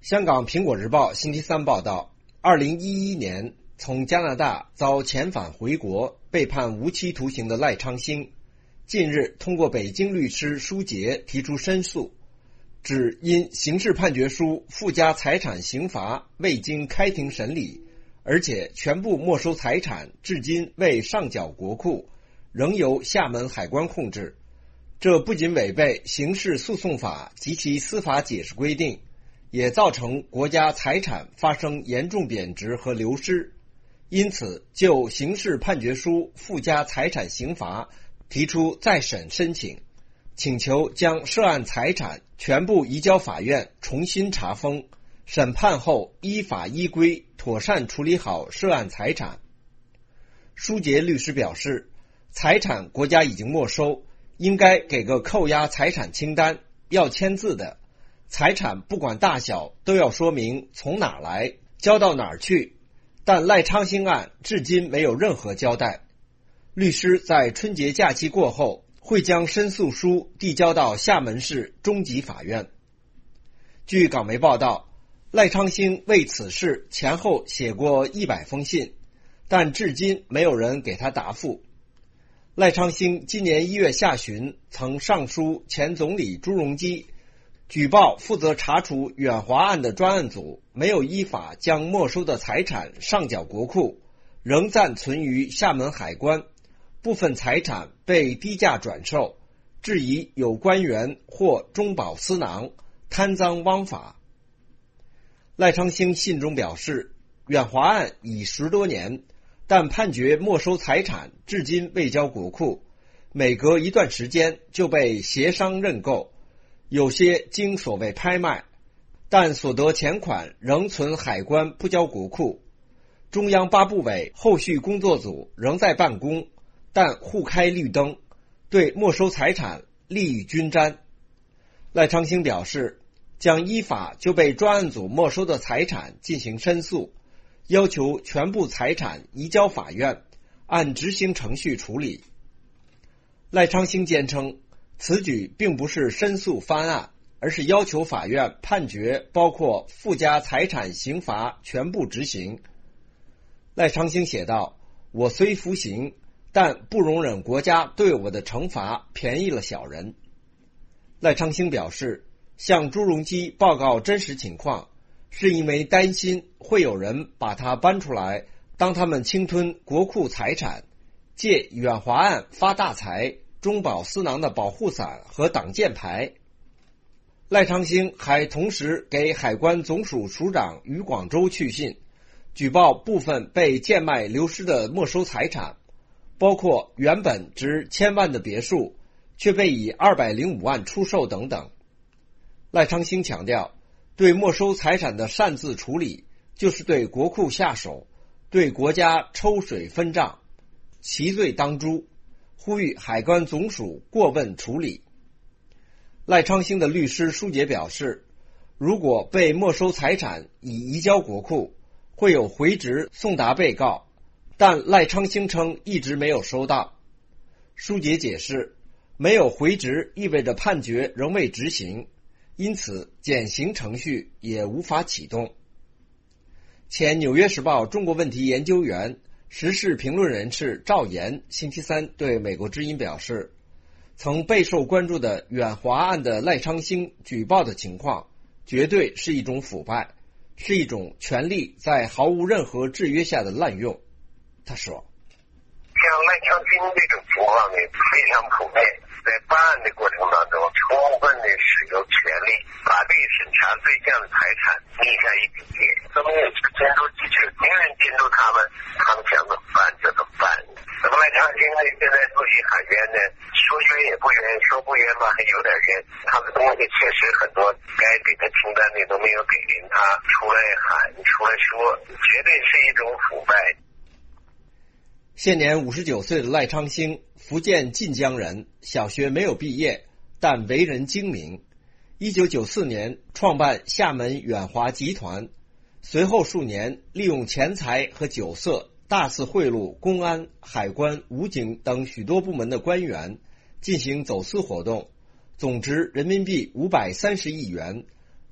香港苹果日报星期三报道，2011年从加拿大遭遣返回国，被判无期徒刑的赖昌星，近日通过北京律师舒杰提出申诉，指因刑事判决书附加财产刑罚未经开庭审理，而且全部没收财产至今未上缴国库，仍由厦门海关控制。这不仅违背刑事诉讼法及其司法解释规定，也造成国家财产发生严重贬值和流失，因此就刑事判决书附加财产刑罚提出再审申请，请求将涉案财产全部移交法院重新查封，审判后依法依规妥善处理好涉案财产。舒杰律师表示，财产国家已经没收，应该给个扣押财产清单，要签字的，财产不管大小都要说明从哪来，交到哪儿去，但赖昌星案至今没有任何交代。律师在春节假期过后会将申诉书递交到厦门市中级法院。据港媒报道，赖昌星为此事前后写过100封信，但至今没有人给他答复。赖昌星今年1月下旬曾上书前总理朱镕基，举报负责查处远华案的专案组没有依法将没收的财产上缴国库，仍暂存于厦门海关，部分财产被低价转售，质疑有官员或中饱私囊，贪赃枉法。赖昌星信中表示，远华案已10多年，但判决没收财产至今未交国库，每隔一段时间就被协商认购，有些经所谓拍卖，但所得钱款仍存海关不交国库。中央八部委后续工作组仍在办公，但互开绿灯，对没收财产利益均沾。赖昌星表示，将依法就被专案组没收的财产进行申诉，要求全部财产移交法院，按执行程序处理。赖昌星坚称，此举并不是申诉翻案，而是要求法院判决包括附加财产刑罚全部执行。赖昌星写道，我虽服刑，但不容忍国家对我的惩罚便宜了小人。赖昌星表示，向朱镕基报告真实情况，是因为担心会有人把他搬出来，当他们侵吞国库财产，借远华案发大财，中饱私囊的保护伞和挡箭牌。赖昌星还同时给海关总署署长于广州去信，举报部分被贱卖流失的没收财产，包括原本值1000万的别墅，却被以205万出售等等。赖昌星强调，对没收财产的擅自处理，就是对国库下手，对国家抽水分账，其罪当诛，呼吁海关总署过问处理。赖昌星的律师舒杰表示，如果被没收财产已移交国库，会有回执送达被告，但赖昌星称一直没有收到。舒杰解释，没有回执意味着判决仍未执行，因此减刑程序也无法启动。前纽约时报中国问题研究员、时事评论人士赵岩星期三对美国之音表示，曾备受关注的远华案的赖昌星举报的情况，绝对是一种腐败，是一种权力在毫无任何制约下的滥用。他说， 像赖昌星这种情况呢，非常普遍，在办案的过程当中，充分的使用权力，法律审查对象的财产逆向一笔结，这么也是监督机制，没人监督他们想怎么办就怎么办。那么赖昌星呢，现在处于海冤呢，说冤也不冤，说不冤吧还有点冤，他的东西确实很多，该给他清单的都没有给，他出来喊出来说，绝对是一种腐败。 现年59岁的赖昌星，福建晋江人，小学没有毕业，但为人精明。1994年创办厦门远华集团，随后数年利用钱财和酒色大肆贿赂公安、海关、武警等许多部门的官员，进行走私活动，总值人民币530亿元，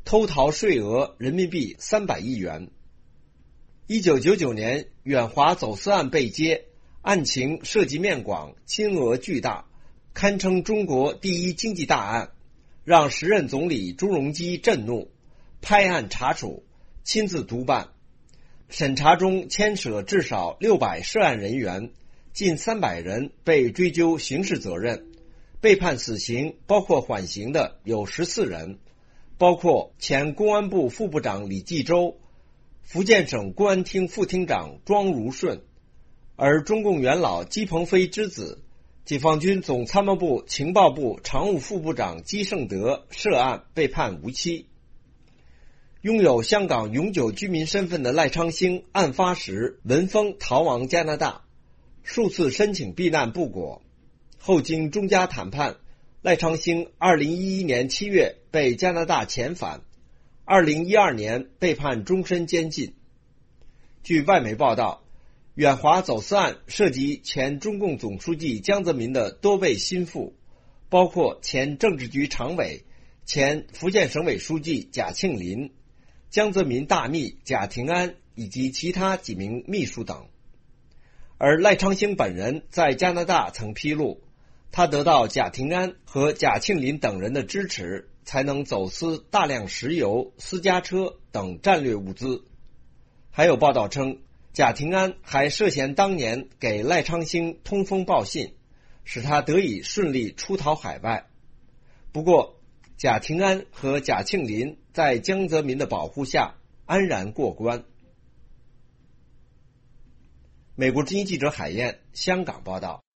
偷逃税额人民币300亿元。1999年远华走私案被揭，案情涉及面广，金额巨大，堪称中国第一经济大案，让时任总理朱镕基震怒，拍案查处，亲自督办。审查中牵涉至少600涉案人员，近300人被追究刑事责任，被判死刑包括缓刑的有14人，包括前公安部副部长李继周、福建省公安厅副厅长庄如顺，而中共元老姬鹏飞之子、解放军总参谋部情报部常务副部长姬胜德涉案被判无期。拥有香港永久居民身份的赖昌星案发时闻风逃亡加拿大，数次申请避难不果，后经中加谈判，赖昌星2011年7月被加拿大遣返，2012年被判终身监禁。据外媒报道，远华走私案涉及前中共总书记江泽民的多位心腹，包括前政治局常委、前福建省委书记贾庆林、江泽民大秘贾廷安以及其他几名秘书等。而赖昌星本人在加拿大曾披露，他得到贾廷安和贾庆林等人的支持，才能走私大量石油、私家车等战略物资。还有报道称，贾廷安还涉嫌当年给赖昌星通风报信，使他得以顺利出逃海外。不过，贾廷安和贾庆林在江泽民的保护下安然过关。美国之音记者海燕，香港报道。